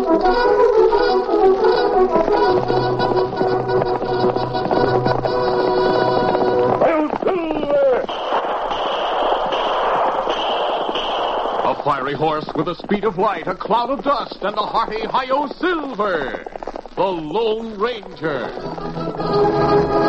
A fiery horse with the speed of light, a cloud of dust, and a hearty Hi-Yo Silver, the Lone Ranger.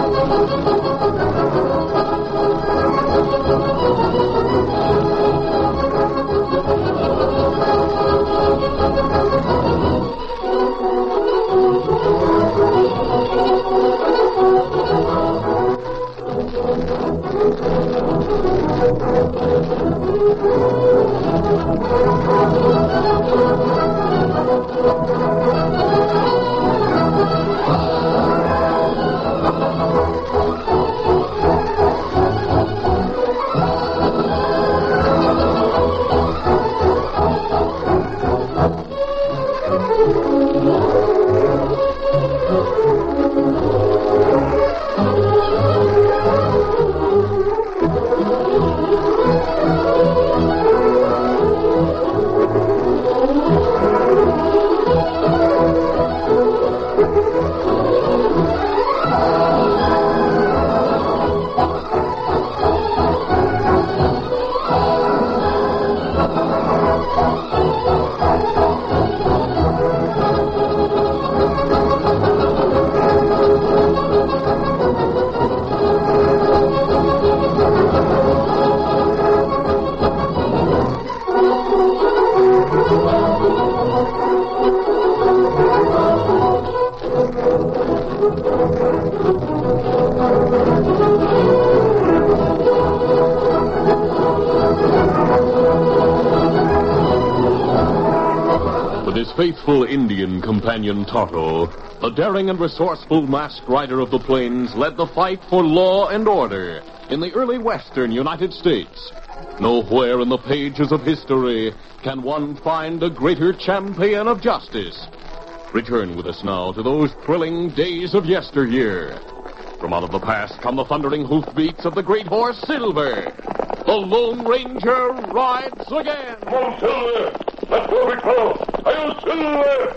With his faithful Indian companion Tonto, the daring and resourceful masked rider of the plains led the fight for law and order in the early western United States. Nowhere in the pages of history can one find a greater champion of justice. Return with us now to those thrilling days of yesteryear. From out of the past come the thundering hoofbeats of the great horse Silver. The Lone Ranger rides again. Come on, Silver! Let's go, big fellow! Hi-Yo, Silver!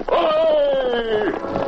Away!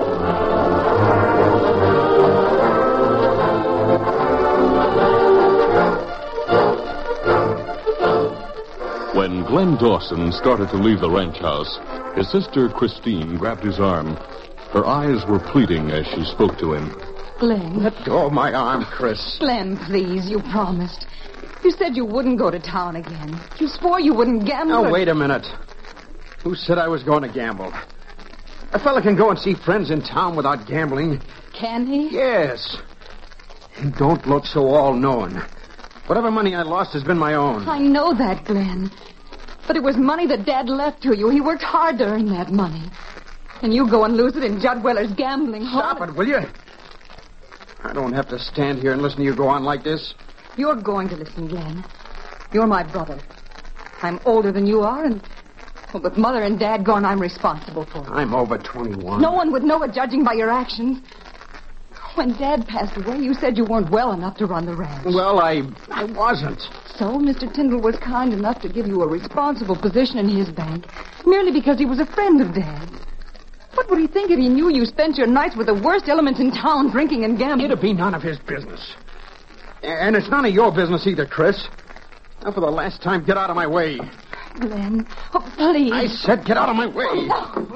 When Glenn Dawson started to leave the ranch house, his sister Christine grabbed his arm. Her eyes were pleading as she spoke to him. Glenn. Let go of my arm, Chris. Glenn, please, you promised. You said you wouldn't go to town again. You swore you wouldn't gamble. Now, wait a minute. Who said I was going to gamble? A fella can go and see friends in town without gambling. Can he? Yes. And don't look so all-knowing. Whatever money I lost has been my own. I know that, Glenn. But it was money that Dad left to you. He worked hard to earn that money. And you go and lose it in Judd Weller's gambling hall. Stop it, will you? I don't have to stand here and listen to you go on like this. You're going to listen, Glenn. You're my brother. I'm older than you are, and with Mother and Dad gone, I'm responsible for it. I'm over 21. No one would know it, judging by your actions. When Dad passed away, you said you weren't well enough to run the ranch. Well, I wasn't. So Mr. Tyndall was kind enough to give you a responsible position in his bank, merely because he was a friend of Dad's. What would he think if he knew you spent your nights with the worst elements in town, drinking and gambling? It'd be none of his business. And it's none of your business either, Chris. Now, for the last time, get out of my way. Glenn, oh, please. I said get out of my way.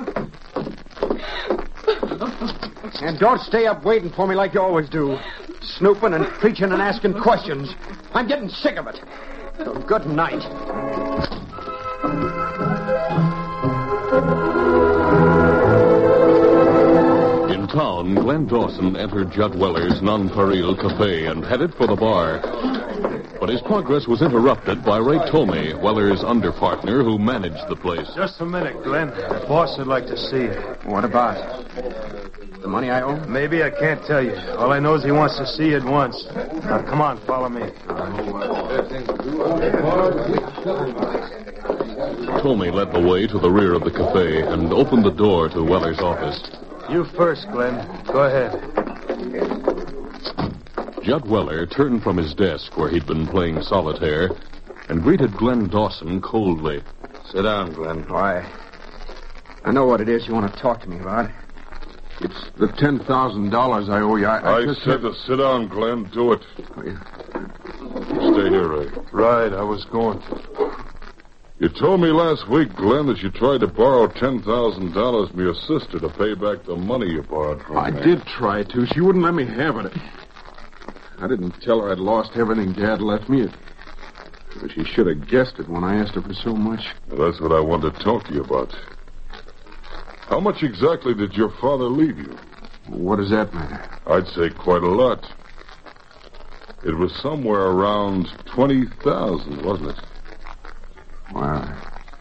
And don't stay up waiting for me like you always do. Snooping and preaching and asking questions. I'm getting sick of it. So good night. In town, Glenn Dawson entered Judd Weller's Nonpareil Cafe and headed for the bar. But his progress was interrupted by Ray Tomei, Weller's underpartner, who managed the place. Just a minute, Glenn. The boss would like to see you. What about? The money I owe? Maybe I can't tell you. All I know is he wants to see you at once. Now, come on, follow me. Tomei led the way to the rear of the cafe and opened the door to Weller's office. You first, Glenn. Go ahead. Judd Weller turned from his desk where he'd been playing solitaire and greeted Glenn Dawson coldly. Sit down, Glenn. Why, I know what it is you want to talk to me about. It's the $10,000 I owe you. I said to sit down, Glenn. Do it. Oh, yeah. You stay here, Ray. Right, I was going to. You told me last week, Glenn, that you tried to borrow $10,000 from your sister to pay back the money you borrowed from I me. did try to. She wouldn't let me have it. I didn't tell her I'd lost everything Dad left me. But she should have guessed it when I asked her for so much. Well, that's what I wanted to talk to you about. How much exactly did your father leave you? What does that matter? I'd say quite a lot. It was somewhere around $20,000, wasn't it? Well,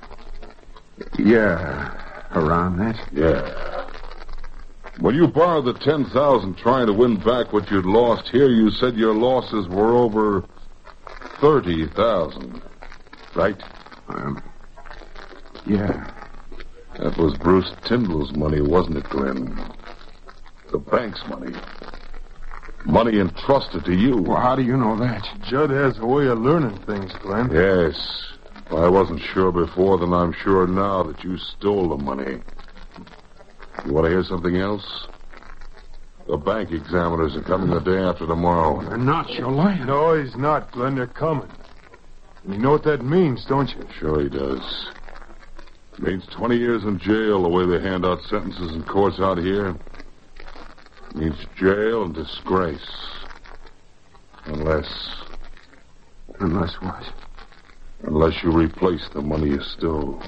yeah, around that. Yeah. When you borrowed the $10,000 trying to win back what you'd lost here, you said your losses were over $30,000, right? Yeah. That was Bruce Tyndall's money, wasn't it, Glenn? The bank's money. Money entrusted to you. Well, how do you know that? Judd has a way of learning things, Glenn. Yes. If I wasn't sure before, then I'm sure now that you stole the money. You want to hear something else? The bank examiners are coming the day after tomorrow. They're not. You're lying. No, he's not, Glenn. They're coming. And you know what that means, don't you? Sure he does. It means 20 years in jail, the way they hand out sentences in courts out here. It means jail and disgrace. Unless what? Unless you replace the money you stole.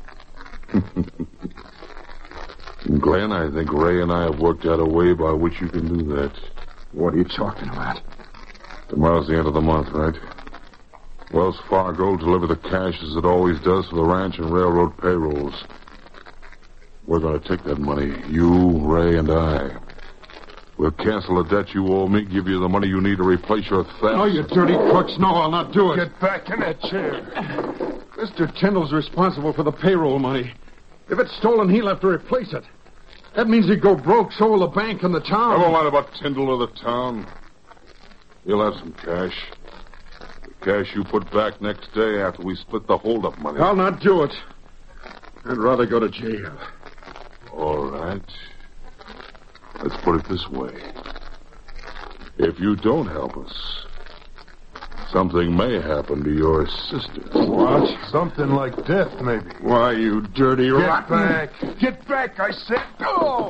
Glenn, I think Ray and I have worked out a way by which you can do that. What are you talking about? Tomorrow's the end of the month, right? Wells Fargo will deliver the cash as it always does for the ranch and railroad payrolls. We're going to take that money, you, Ray, and I. We'll cancel the debt you owe me, give you the money you need to replace your theft. No, you dirty crooks. No, I'll not do it. Get back in that chair. Mr. Tyndall's responsible for the payroll money. If it's stolen, he'll have to replace it. That means he'd go broke, so will the bank and the town. Never mind about Tyndall or the town. He'll have some cash. The cash you put back next day after we split the hold-up money. I'll not do it. I'd rather go to jail. All right. Let's put it this way. If you don't help us, something may happen to your sister. What? Something like death, maybe. Why, you dirty Get rotten... back. Get back, I said. Go!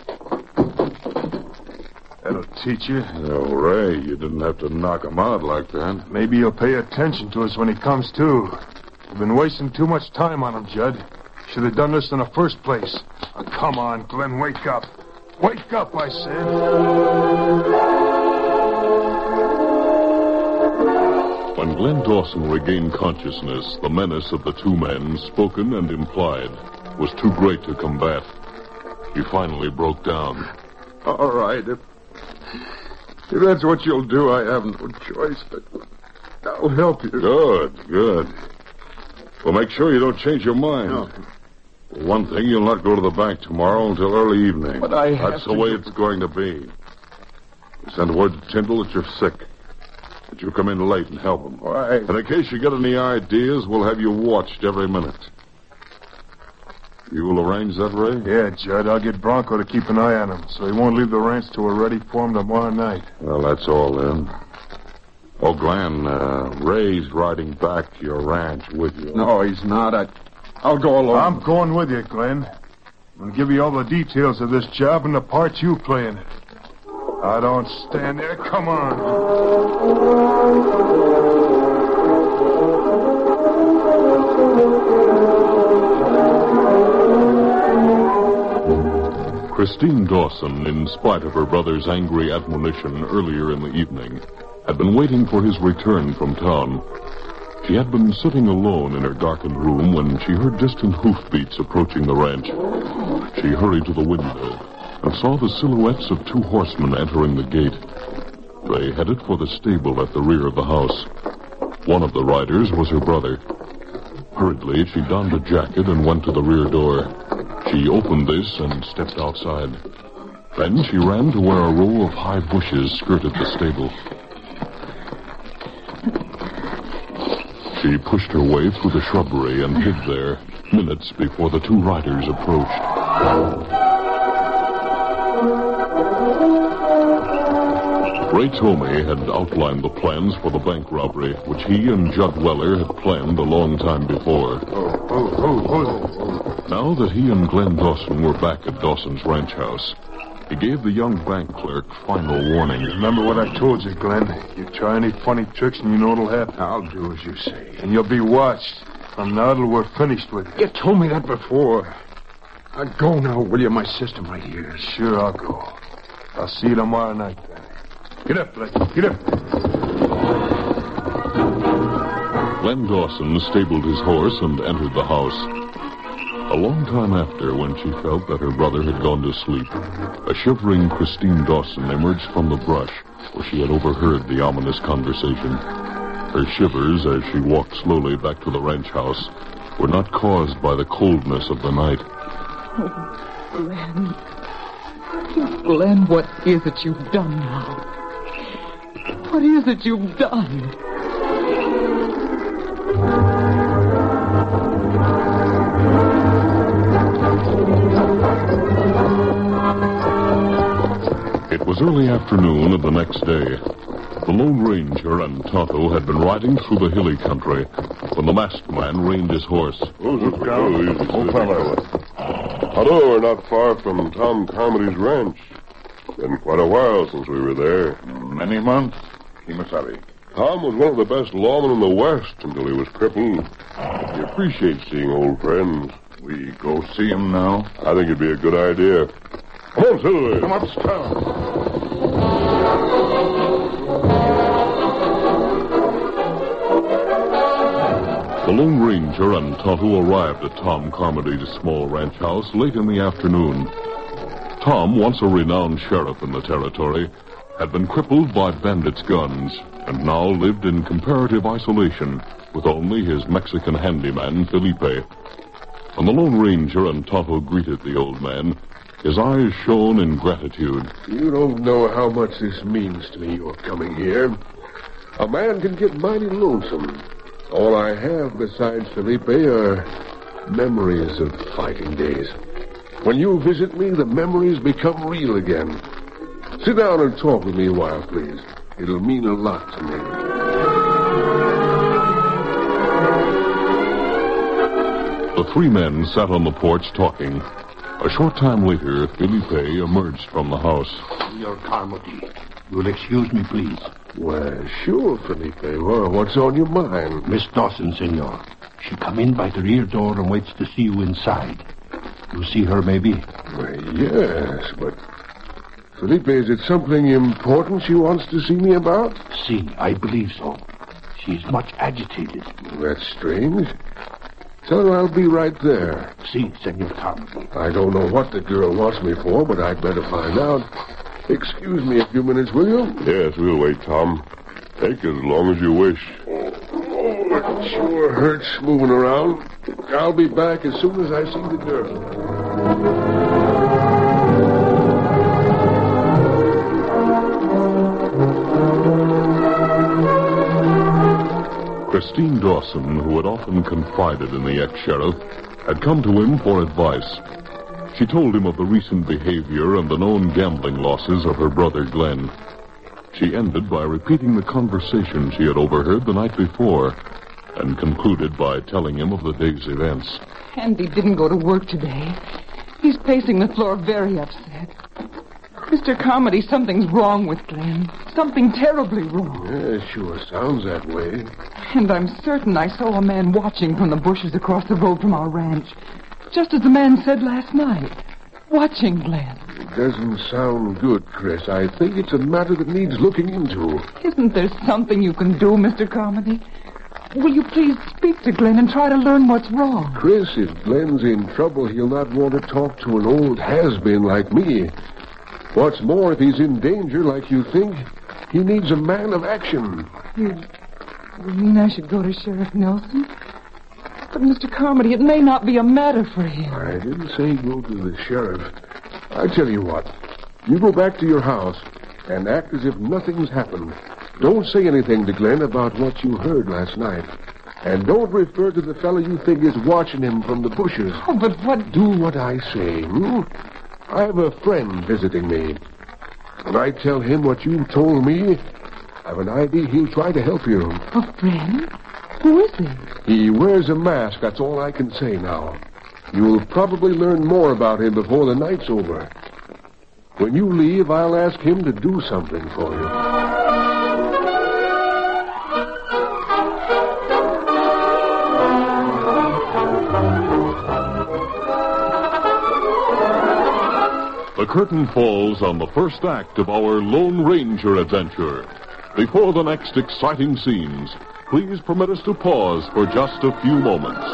That'll teach you. No, Ray, you didn't have to knock him out like that. Maybe he'll pay attention to us when he comes to. We've been wasting too much time on him, Judd. Should have done this in the first place. Oh, come on, Glenn, wake up. Wake up, I said. When Glenn Dawson regained consciousness, the menace of the two men, spoken and implied, was too great to combat. He finally broke down. All right, if that's what you'll do, I have no choice, but I'll help you. Good. Well, make sure you don't change your mind. No. One thing, you'll not go to the bank tomorrow until early evening. But I have That's the way it's going to be. Send word to Tyndall that you're sick. That you come in late and help him. Why? And in case you get any ideas, we'll have you watched every minute. You will arrange that, Ray? Yeah, Judd, I'll get Bronco to keep an eye on him so he won't leave the ranch till we're ready for him tomorrow night. Well, that's all then. Oh, Glenn, Ray's riding back to your ranch with you. No, he's not. I'll go alone. I'm going with you, Glenn. I'll give you all the details of this job and the part you play in it. I don't stand there. Come on. Christine Dawson, in spite of her brother's angry admonition earlier in the evening, had been waiting for his return from town. She had been sitting alone in her darkened room when she heard distant hoofbeats approaching the ranch. She hurried to the window and saw the silhouettes of two horsemen entering the gate. They headed for the stable at the rear of the house. One of the riders was her brother. Hurriedly, she donned a jacket and went to the rear door. She opened this and stepped outside. Then she ran to where a row of high bushes skirted the stable. She She pushed her way through the shrubbery and hid there, minutes before the two riders approached. Ray Tomey had outlined the plans for the bank robbery, which he and Judd Weller had planned a long time before. Now that he and Glenn Dawson were back at Dawson's ranch house, he gave the young bank clerk final warning. Remember what I told you, Glenn. You try any funny tricks and you know what'll happen. I'll do as you say. And you'll be watched. From now till we're finished with it. You told me that before. Go now, will you? My system right here. Sure, I'll go. I'll see you tomorrow night, then. Get up, Blake. Get up. Glenn Dawson stabled his horse and entered the house. A long time after, when she felt that her brother had gone to sleep, a shivering Christine Dawson emerged from the brush where she had overheard the ominous conversation. Her shivers, as she walked slowly back to the ranch house, were not caused by the coldness of the night. Oh, Glenn. Glenn, what is it you've done now? What is it you've done? It was early afternoon of the next day. The Lone Ranger and Tonto had been riding through the hilly country when the masked man reined his horse. Old fellow. Tonto, we're not far from Tom Carmody's ranch. Been quite a while since we were there. Many months, Kimasabi. Tom was one of the best lawmen in the West until he was crippled. He appreciates seeing old friends. We go see him now? I think it'd be a good idea. Come on, Silver. Come upstairs. The Lone Ranger and Tonto arrived at Tom Carmody's small ranch house late in the afternoon. Tom, once a renowned sheriff in the territory, had been crippled by bandits' guns and now lived in comparative isolation with only his Mexican handyman, Felipe. When the Lone Ranger and Tonto greeted the old man, his eyes shone in gratitude. You don't know how much this means to me, your coming here. A man can get mighty lonesome. All I have besides Felipe are memories of fighting days. When you visit me, the memories become real again. Sit down and talk with me a while, please. It'll mean a lot to me. The three men sat on the porch talking. A short time later, Felipe emerged from the house. Senor Carmody, you'll excuse me, please. Well, sure, Felipe. Well, what's on your mind? Miss Dawson, senor. She come in by the rear door and waits to see you inside. You see her, maybe? Well, yes, but... Felipe, is it something important she wants to see me about? Si, I believe so. She's much agitated. That's strange. Tell her I'll be right there. Si, Senor Carmody. I don't know what the girl wants me for, but I'd better find out. Excuse me a few minutes, will you? Yes, we'll wait, Tom. Take as long as you wish. Oh, it sure hurts moving around. I'll be back as soon as I see the girl. Christine Dawson, who had often confided in the ex-sheriff, had come to him for advice. She told him of the recent behavior and the known gambling losses of her brother Glenn. She ended by repeating the conversation she had overheard the night before and concluded by telling him of the day's events. Andy didn't go to work today. He's pacing the floor very upset. Mr. Carmody, something's wrong with Glenn. Something terribly wrong. Yeah, sure sounds that way. And I'm certain I saw a man watching from the bushes across the road from our ranch. Just as the man said last night. Watching Glenn. It doesn't sound good, Chris. I think it's a matter that needs looking into. Isn't there something you can do, Mr. Carmody? Will you please speak to Glenn and try to learn what's wrong? Chris, if Glenn's in trouble, he'll not want to talk to an old has-been like me. What's more, if he's in danger like you think, he needs a man of action. You mean I should go to Sheriff Nelson? But, Mr. Carmody, it may not be a matter for him. I didn't say go to the sheriff. I tell you what. You go back to your house and act as if nothing's happened. Don't say anything to Glenn about what you heard last night. And don't refer to the fellow you think is watching him from the bushes. Oh, but what... Do what I say, I have a friend visiting me. When I tell him what you told me, I've an idea he'll try to help you. A friend? Who is he? He wears a mask, that's all I can say now. You'll probably learn more about him before the night's over. When you leave, I'll ask him to do something for you. The curtain falls on the first act of our Lone Ranger adventure. Before the next exciting scenes, please permit us to pause for just a few moments.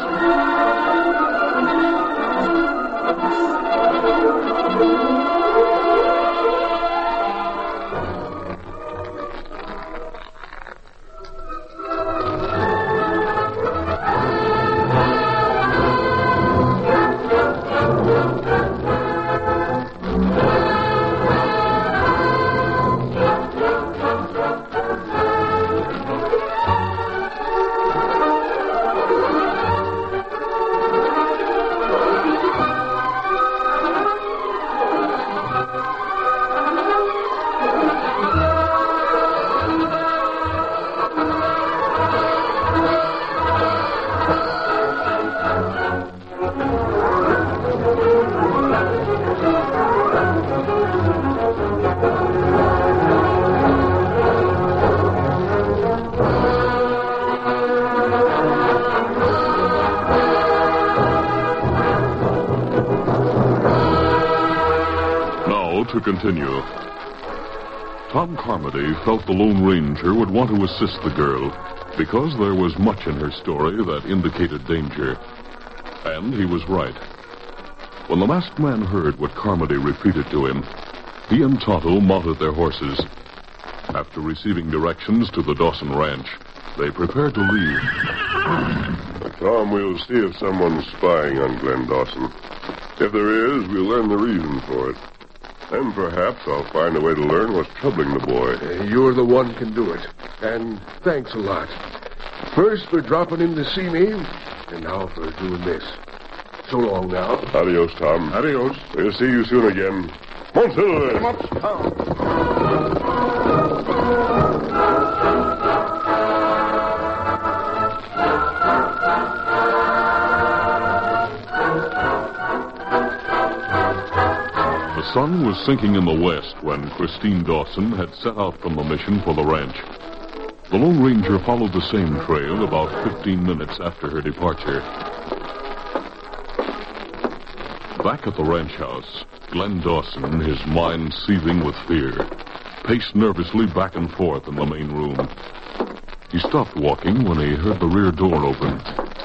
To continue. Tom Carmody felt the Lone Ranger would want to assist the girl because there was much in her story that indicated danger. And he was right. When the masked man heard what Carmody repeated to him, he and Tonto mounted their horses. After receiving directions to the Dawson Ranch, they prepared to leave. Tom, we'll see if someone's spying on Glenn Dawson. If there is, we'll learn the reason for it. Then perhaps I'll find a way to learn what's troubling the boy. You're the one can do it. And thanks a lot. First for dropping in to see me, and now for doing this. So long now. Adios, Tom. Adios. We'll see you soon again. Monsilver! The sun was sinking in the west when Christine Dawson had set out from the mission for the ranch. The Lone Ranger followed the same trail about 15 minutes after her departure. Back at the ranch house, Glenn Dawson, his mind seething with fear, paced nervously back and forth in the main room. He stopped walking when he heard the rear door open.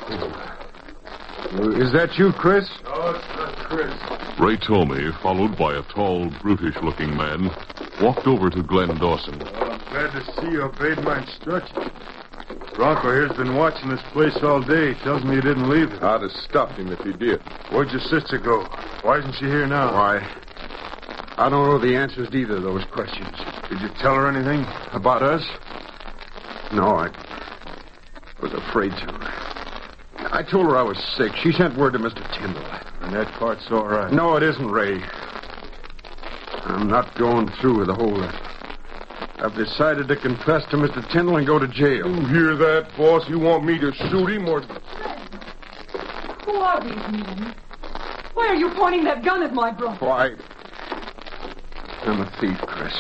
Is that you, Chris? No, it's not Chris. Ray Tomey, followed by a tall, brutish-looking man, walked over to Glenn Dawson. I'm glad to see you obeyed my instructions. Bronco here's been watching this place all day. Tells me you didn't leave it. I'd have stopped him if he did. Where'd your sister go? Why isn't she here now? Why, I don't know the answers to either of those questions. Did you tell her anything about us? No, I was afraid to. I told her I was sick. She sent word to Mr. Tyndall. And that part's all right. No, it isn't, Ray. I'm not going through with the whole... I've decided to confess to Mr. Tyndall and go to jail. You hear that, boss? You want me to shoot him or... Who are these men? Why are you pointing that gun at my brother? Why, I'm a thief, Chris.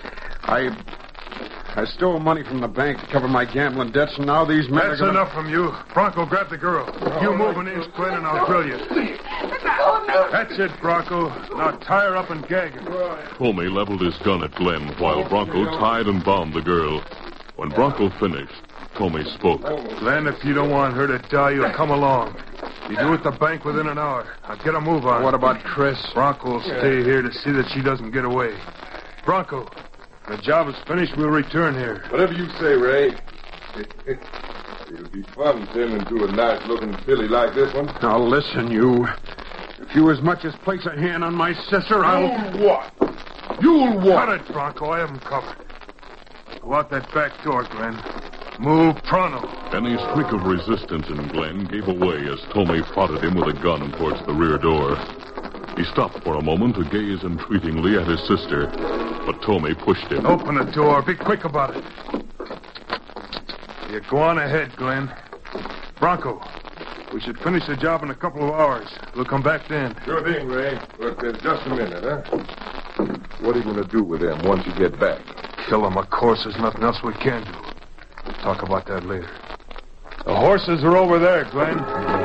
I stole money from the bank to cover my gambling debts, and now these men That's are gonna... enough from you. Bronco, grab the girl. You move an inch, Glenn, and I'll drill you. That's it, Bronco. Now tie her up and gag her. Tomey leveled his gun at Glenn while Bronco tied and bound the girl. When Bronco finished, Tomey spoke. Glenn, if you don't want her to die, you'll come along. Be due at the bank within an hour. I'll get a move on. What about Chris? Bronco will stay here to see that she doesn't get away. Bronco, when the job is finished, we'll return here. Whatever you say, Ray. It'll be fun sailing through a nice-looking filly like this one. Now, listen, you. If you as much as place a hand on my sister, I'll... What? You'll what? Cut it, Bronco. I have him covered. Go out that back door, Glenn. Move pronto. Any streak of resistance in Glenn gave away as Tomei prodded him with a gun towards the rear door. He stopped for a moment to gaze entreatingly at his sister, but Tomei pushed him. Open the door. Be quick about it. You go on ahead, Glenn. Bronco, we should finish the job in a couple of hours. We'll come back then. Sure thing, Ray. But just a minute, huh? What are you going to do with them once you get back? Kill them, of course. There's nothing else we can do. We'll talk about that later. The horses are over there, Glenn.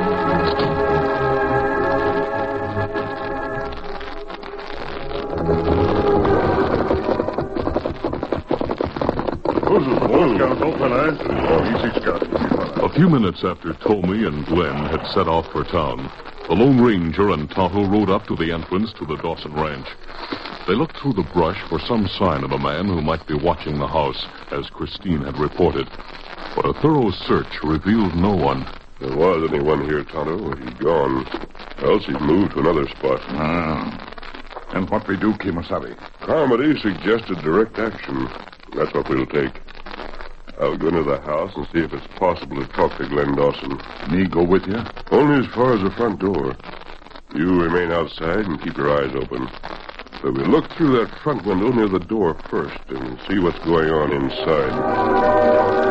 A few minutes after Tomei and Glenn had set off for town, the Lone Ranger and Tonto rode up to the entrance to the Dawson Ranch. They looked through the brush for some sign of a man who might be watching the house, as Christine had reported. But a thorough search revealed no one. There was anyone here, Tonto. He's gone. Else he's moved to another spot. And what we do, Kimasabi? Carmody suggested direct action. That's what we'll take. I'll go into the house and see if it's possible to talk to Glenn Dawson. Me go with you? Only as far as the front door. You remain outside and keep your eyes open. But we'll look through that front window near the door first and see what's going on inside.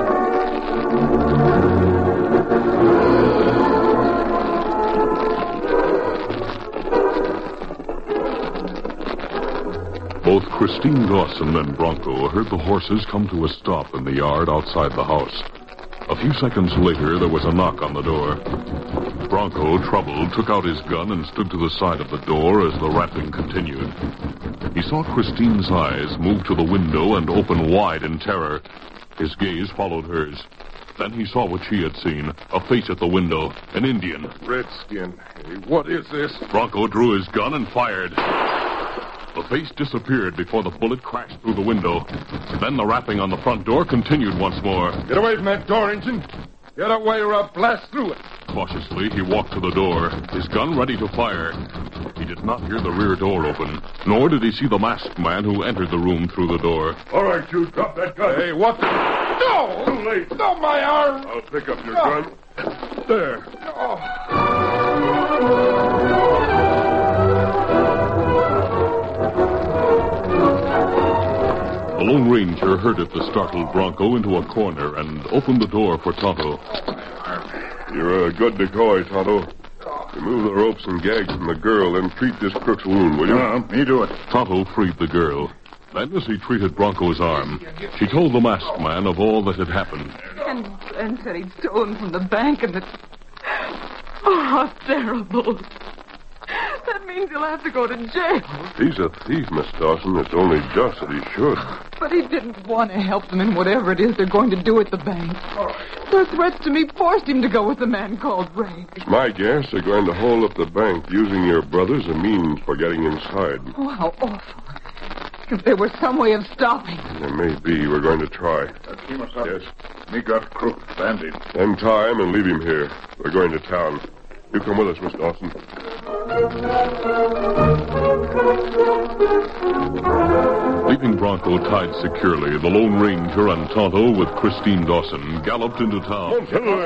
Both Christine Dawson and Bronco heard the horses come to a stop in the yard outside the house. A few seconds later, there was a knock on the door. Bronco, troubled, took out his gun and stood to the side of the door as the rapping continued. He saw Christine's eyes move to the window and open wide in terror. His gaze followed hers. Then he saw what she had seen, a face at the window, an Indian. Redskin. Hey, what is this? Bronco drew his gun and fired. The face disappeared before the bullet crashed through the window. Then the rapping on the front door continued once more. Get away from that door, Injun. Get away or I'll blast through it. Cautiously, he walked to the door, his gun ready to fire. He did not hear the rear door open, nor did he see the masked man who entered the room through the door. All right, you drop that gun. Hey, what the... No! Too late. No, my arm! I'll pick up your gun. There. The Lone Ranger herded the startled Bronco into a corner and opened the door for Tonto. You're a good decoy, Tonto. Remove the ropes and gags from the girl, then treat this crook's wound, will you? Me do it. Tonto freed the girl. Then, as he treated Bronco's arm, she told the masked man of all that had happened. And Glenn said he'd stolen from the bank and that... Oh, how terrible. That means he'll have to go to jail. He's a thief, Miss Dawson. It's only just that he should. But he didn't want to help them in whatever it is they're going to do at the bank. Their threats to me forced him to go with a man called Ray. It's my guess they're going to hold up the bank using your brother as a means for getting inside. Oh, how awful. If there was some way of stopping. There may be. We're going to try. Kimasabi. Yes. Me got crook bandit. Then tie him and leave him here. We're going to town. You come with us, Miss Dawson. Leaving Bronco tied securely, the Lone Ranger and Tonto with Christine Dawson galloped into town.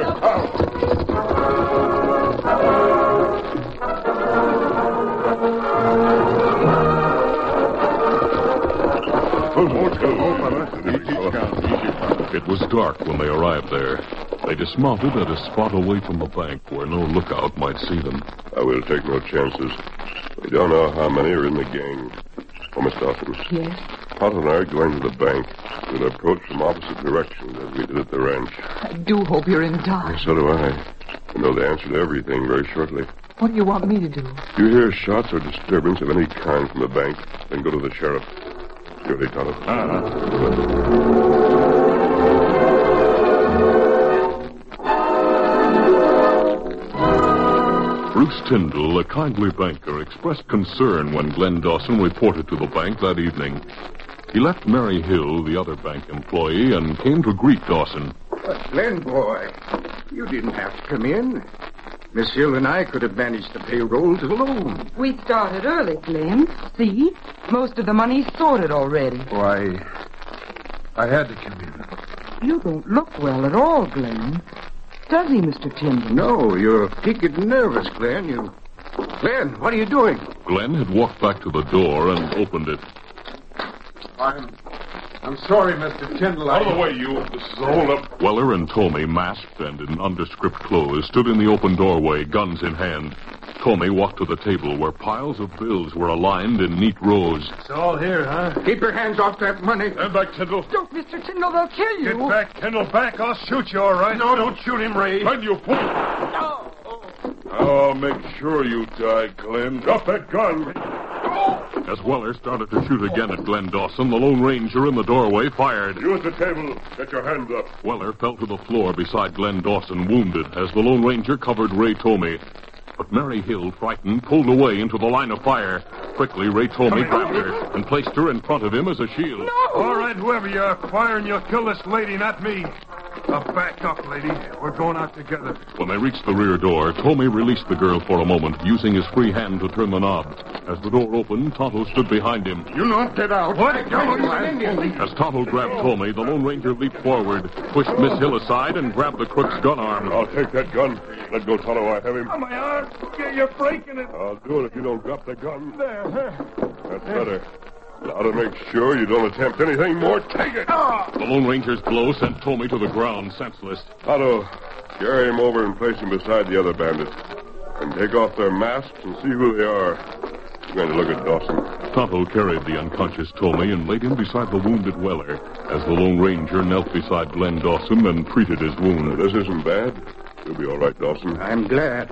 It was dark when they arrived there. They dismounted at a spot away from the bank where no lookout might see them. I will take no chances. We don't know how many are in the gang. Oh, Miss Dawson. Yes? Tonto and I are going to the bank. We'll approach from opposite directions as we did at the ranch. I do hope you're in time. So do I. We'll know the answer to everything very shortly. What do you want me to do? If you hear shots or disturbance of any kind from the bank, then go to the sheriff. You're ready, Tonto. Bruce Tyndall, a kindly banker, expressed concern when Glenn Dawson reported to the bank that evening. He left Mary Hill, the other bank employee, and came to greet Dawson. Glenn, boy, you didn't have to come in. Miss Hill and I could have managed the payrolls alone. We started early, Glenn. See? Most of the money's sorted already. Oh, I had to come in. You don't look well at all, Glenn. Does he, Mr. Tyndall? No, you're peaked and nervous, Glenn. Glenn, what are you doing? Glenn had walked back to the door and opened it. I'm sorry, Mr. Tyndall. Out of the way, you. This is a hold-up. Weller and Tomey, masked and in nondescript clothes, stood in the open doorway, guns in hand. Tomey walked to the table where piles of bills were aligned in neat rows. It's all here, huh? Keep your hands off that money. Stand back, Tyndall. Don't, Mr. Tyndall, they'll kill you. Get back, Kendall, back. I'll shoot you, all right? No, don't shoot him, Ray. Find you fool. No. I'll make sure you die, Glenn. Drop that gun. As Weller started to shoot again at Glenn Dawson, the Lone Ranger in the doorway fired. You at the table. Get your hands up. Weller fell to the floor beside Glenn Dawson, wounded, as the Lone Ranger covered Ray Tomey. But Mary Hill, frightened, pulled away into the line of fire. Quickly, Ray Tomey grabbed her and placed her in front of him as a shield. No! All right, whoever you are, fire and you'll kill this lady, not me. Now back up, lady. We're going out together. When they reached the rear door, Tomey released the girl for a moment, using his free hand to turn the knob. As the door opened, Tonto stood behind him. You knocked it out. What? As Tonto grabbed Tomey, the Lone Ranger leaped forward, pushed Miss Hill aside, and grabbed the crook's gun arm. I'll take that gun. Let go, Tonto. I have him. Oh, my arm. You're breaking it. I'll do it if you don't drop the gun. There. That's better. Now to make sure you don't attempt anything more, take it. The Lone Ranger's blow sent Tomey to the ground, senseless. Otto, carry him over and place him beside the other bandits. And take off their masks and see who they are. I'm going to look at Dawson. Tonto carried the unconscious Tomey and laid him beside the wounded Weller, as the Lone Ranger knelt beside Glenn Dawson and treated his wound. This isn't bad. You'll be all right, Dawson. I'm glad.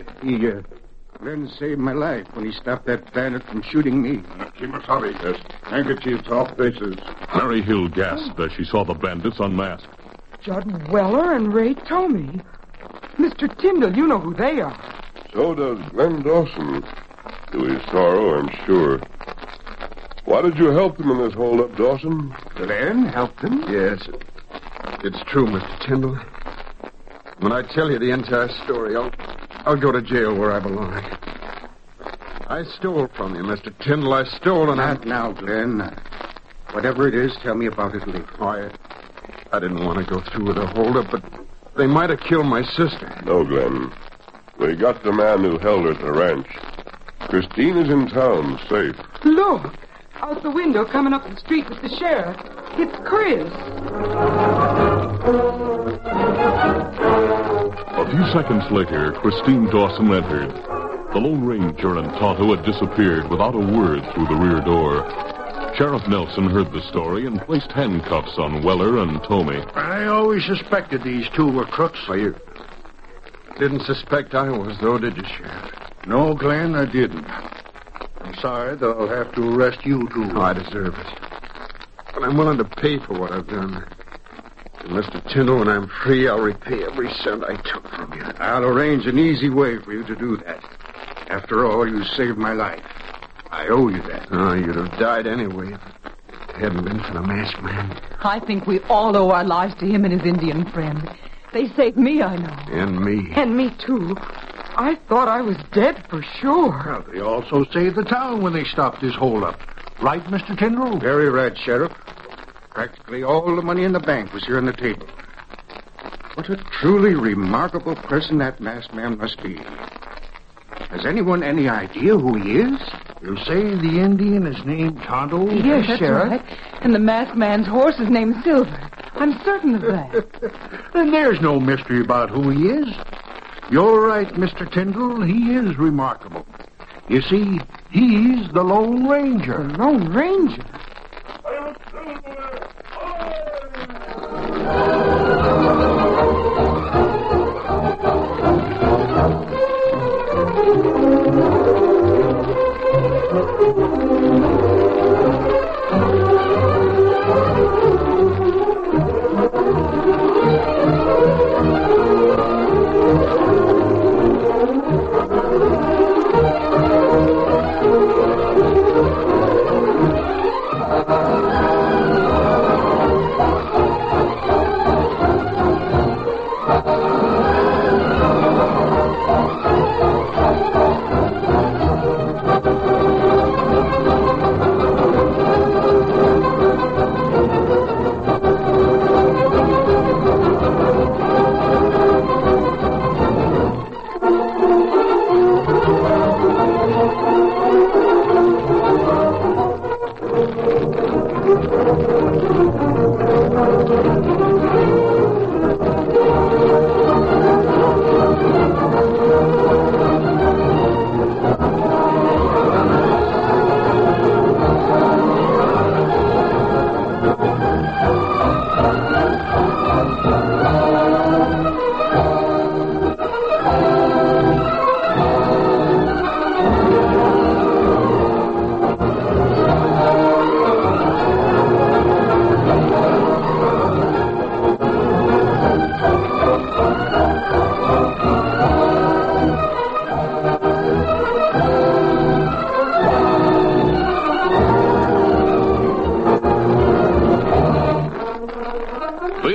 Glenn saved my life when he stopped that bandit from shooting me. Kimasabi. Yes. Handkerchiefs off faces. Mary Hill gasped as she saw the bandits unmasked. Judd Weller and Ray Tomey. Mr. Tyndall, you know who they are. So does Glenn Dawson. To his sorrow, I'm sure. Why did you help them in this hold-up, Dawson? Glenn helped him? Yes, it's true, Mr. Tyndall. When I tell you the entire story, I'll go to jail where I belong. I stole from you, Mr. Tyndall. I stole and Not now, Glenn. Whatever it is, tell me about it later. I didn't want to go through with a holdup, but they might have killed my sister. No, Glenn. We got the man who held her at the ranch. Christine is in town, safe. Look, out the window coming up the street with the sheriff. It's Chris. A few seconds later, Christine Dawson entered. The Lone Ranger and Tonto had disappeared without a word through the rear door. Sheriff Nelson heard the story and placed handcuffs on Weller and Tomey. I always suspected these two were crooks. Well, you didn't suspect I was, though, did you, Sheriff? No, Glenn, I didn't. I'm sorry they'll have to arrest you, too. Oh, I deserve it. But I'm willing to pay for what I've done. And Mr. Tyndall, when I'm free, I'll repay every cent I took from you. I'll arrange an easy way for you to do that. After all, you saved my life. I owe you that. Oh, you'd have died anyway if it hadn't been for the masked man. I think we all owe our lives to him and his Indian friend. They saved me, I know. And me. And me, too. I thought I was dead for sure. Well, they also saved the town when they stopped this holdup. Right, Mr. Tyndall? Very right, Sheriff. Practically all the money in the bank was here on the table. What a truly remarkable person that masked man must be. Has anyone any idea who he is? You say the Indian is named Tonto? Yes, That's Sheriff. right. And the masked man's horse is named Silver. I'm certain of that. Then there's no mystery about who he is. You're right, Mr. Tyndall. He is remarkable. You see, he's the Lone Ranger. The Lone Ranger?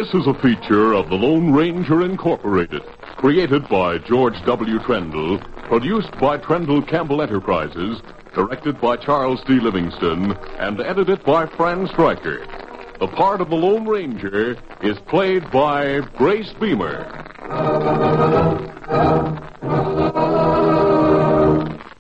This is a feature of the Lone Ranger Incorporated, created by George W. Trendle, produced by Trendle Campbell Enterprises, directed by Charles D. Livingston, and edited by Fran Stryker. The part of the Lone Ranger is played by Grace Beamer.